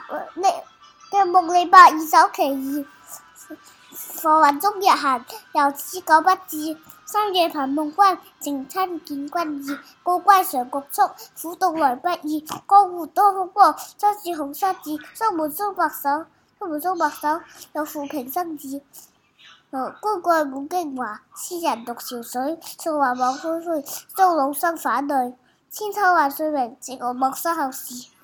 夢李白二首其二，浮雲中日行，猶似九不至。深夜頻夢君，情親見君意。故歸常局促，苦動來不易。江湖多風光，將是紅衫字。宿門中白首，有負平生志。官蓋滿京華，詩人獨潮水。溯華望恢恢，終老生反類。千秋萬歲名，寂寞陌生後事。